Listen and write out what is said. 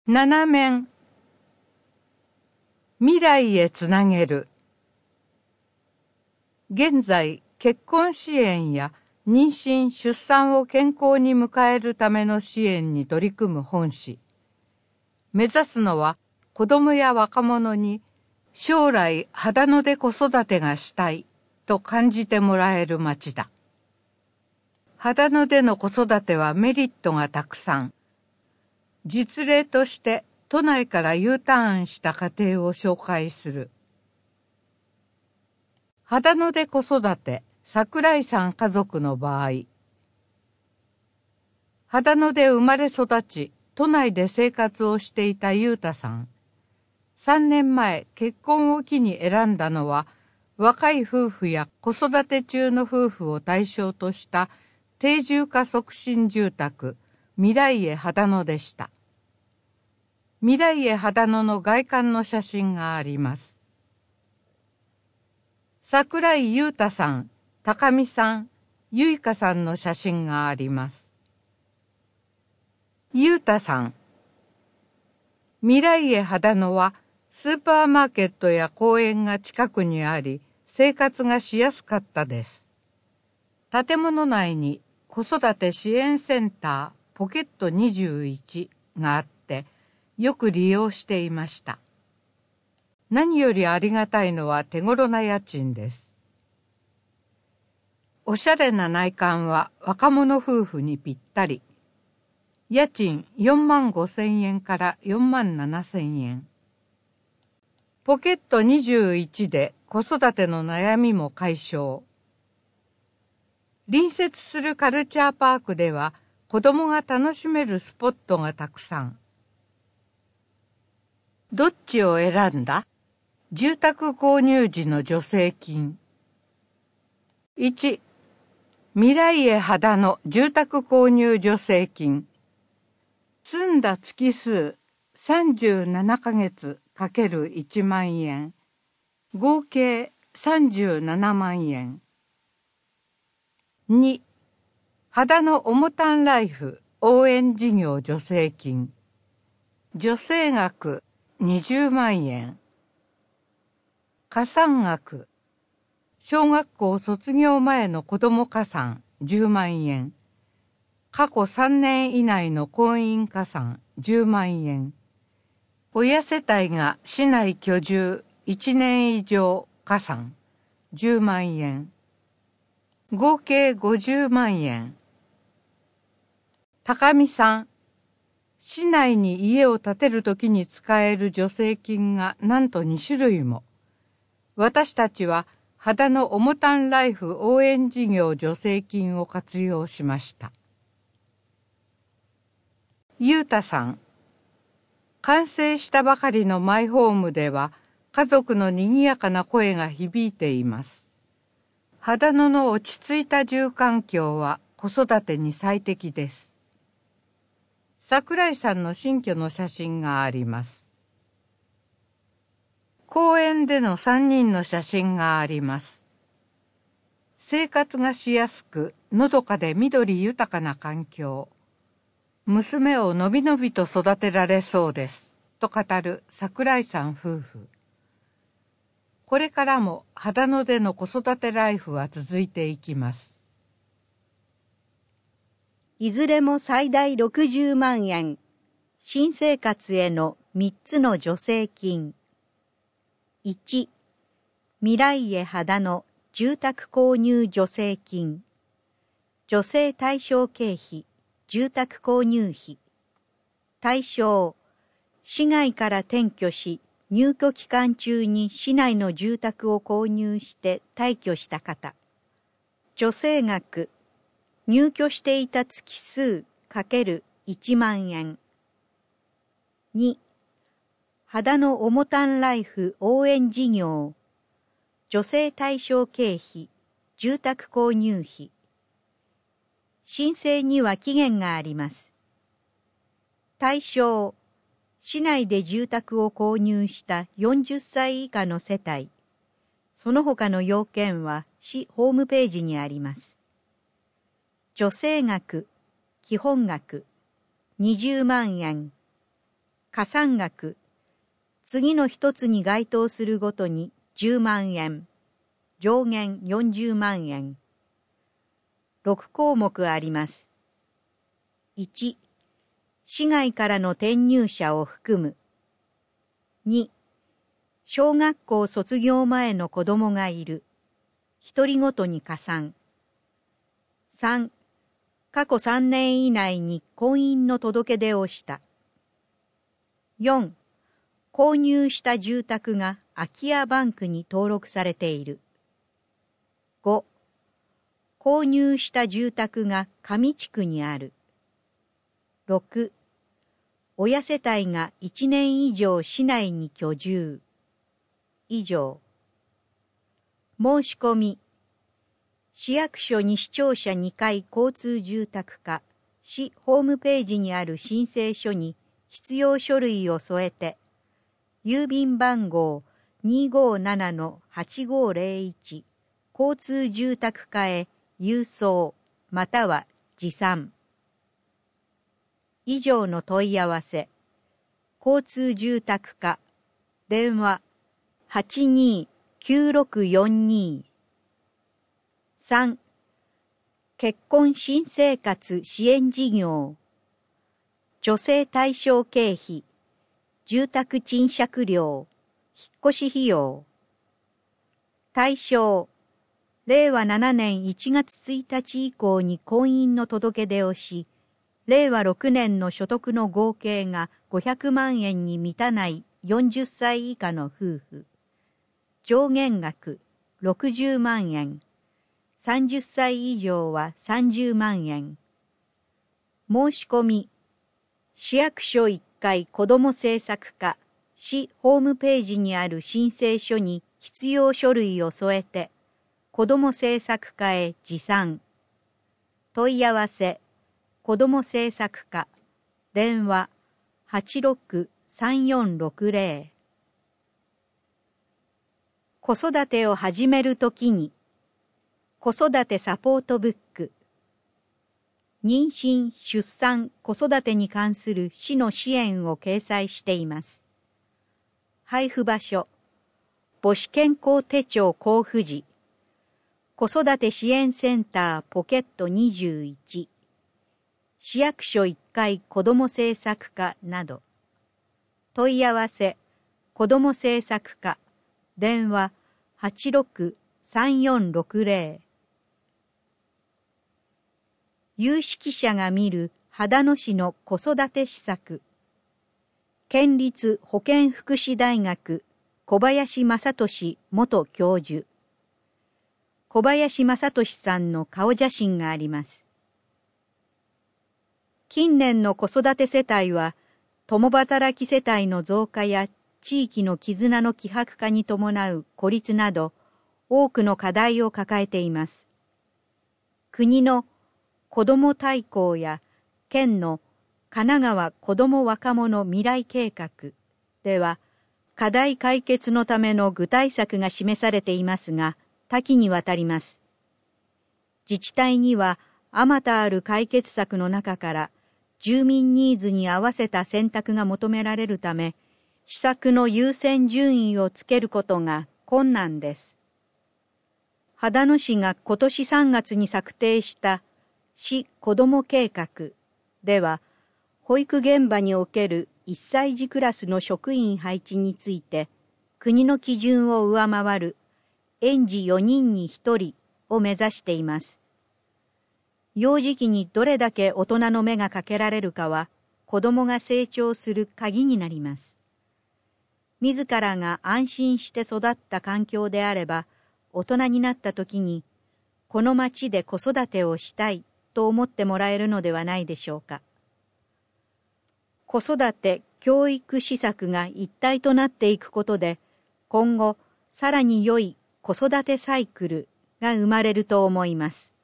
7面未来へつなげる。現在、結婚支援や妊娠・出産を健康に迎えるための支援に取り組む本市。目指すのは子どもや若者に将来秦野で子育てがしたいと感じてもらえる町だ。秦野での子育てはメリットがたくさん。実例として都内から U ターンした家庭を紹介する。秦野で子育て、桜井さん家族の場合。秦野で生まれ育ち、都内で生活をしていた裕太さん。3年前、結婚を機に選んだのは、若い夫婦や子育て中の夫婦を対象とした定住化促進住宅、未来へ秦野でした。未来へ秦野の外観の写真があります。桜井裕太さん、高見さん、ゆいかさんの写真があります。裕太さん、未来へ秦野はスーパーマーケットや公園が近くにあり、生活がしやすかったです。建物内に子育て支援センターポケット21があって、よく利用していました。何よりありがたいのは手頃な家賃です。おしゃれな内観は若者夫婦にぴったり。家賃45,000円から47,000円。ポケット21で子育ての悩みも解消。隣接するカルチャーパークでは子供が楽しめるスポットがたくさん。どっちを選んだ？住宅購入時の助成金。1、未来へ秦野住宅購入助成金。住んだ月数37ヶ月×1万円。合計37万円。2、秦野おもたんライフ応援事業助成金。助成額20万円。加算額。小学校卒業前の子ども加算10万円。過去3年以内の婚姻加算10万円。親世帯が市内居住1年以上加算10万円。合計50万円。高見さん。市内に家を建てるときに使える助成金がなんと2種類も。私たちは秦野おもたんライフ応援事業助成金を活用しました。裕太さん。完成したばかりのマイホームでは家族のにぎやかな声が響いています。秦野の落ち着いた住環境は子育てに最適です。桜井さんの新居の写真があります。公園での3人の写真があります。生活がしやすく、のどかで緑豊かな環境。娘をのびのびと育てられそうです。と語る桜井さん夫婦。これからも秦野での子育てライフは続いていきます。 いずれも最大60万円。新生活への3つの助成金。1、未来へ秦野住宅購入助成金。助成対象経費、住宅購入費。対象、市外から転居し、入居期間中に市内の住宅を購入して退去した方。助成額、入居していた月数×1万円。2、秦野おもたんライフ応援事業。助成対象経費、住宅購入費。申請には期限があります。対象、市内で住宅を購入した40歳以下の世帯。その他の要件は市ホームページにあります。助成額、基本額、20万円。 加算額、次の一つに該当するごとに10万円、上限40万円。6項目あります。1、市外からの転入者を含む。2、小学校卒業前の子供がいる。一人ごとに加算。3、過去3年以内に婚姻の届け出をした。4、購入した住宅が空き家バンクに登録されている。5、購入した住宅が上地区にある。6、親世帯が1年以上市内に居住。以上。申し込み。市役所西庁舎2階交通住宅課、市ホームページにある申請書に必要書類を添えて、郵便番号 257-8501 交通住宅課へ郵送または持参。以上の問い合わせ、交通住宅課、電話 829642。3、結婚新生活支援事業、女性対象経費、住宅賃借料、引っ越し費用。対象、令和7年1月1日以降に婚姻の届け出をし、令和6年の所得の合計が500万円に満たない40歳以下の夫婦。上限額60万円。30歳以上は30万円。申し込み、市役所1階子ども政策課、市ホームページにある申請書に必要書類を添えて、子ども政策課へ持参。問い合わせ、子ども政策課、電話863460。子育てを始めるときに、子育てサポートブック。妊娠・出産・子育てに関する市の支援を掲載しています。配布場所、母子健康手帳交付時、子育て支援センターポケット21、市役所1階子ども政策課など。問い合わせ、子ども政策課、電話863460。有識者が見る秦野市の子育て施策。県立保健福祉大学小林正俊元教授。小林正俊さんの顔写真があります。近年の子育て世帯は、共働き世帯の増加や地域の絆の希薄化に伴う孤立など、多くの課題を抱えています。国の子ども大綱や県の神奈川子ども若者未来計画では、課題解決のための具体策が示されていますが、多岐にわたります。自治体には、あまたある解決策の中から、住民ニーズに合わせた選択が求められるため、施策の優先順位をつけることが困難です。秦野市が今年3月に策定した市子ども計画では、保育現場における1歳児クラスの職員配置について、国の基準を上回る園児4人に1人を目指しています。幼児期にどれだけ大人の目がかけられるかは、子どもが成長する鍵になります。自らが安心して育った環境であれば、大人になった時に、この町で子育てをしたいと思ってもらえるのではないでしょうか。子育て・教育施策が一体となっていくことで、今後、さらに良い子育てサイクルが生まれると思います。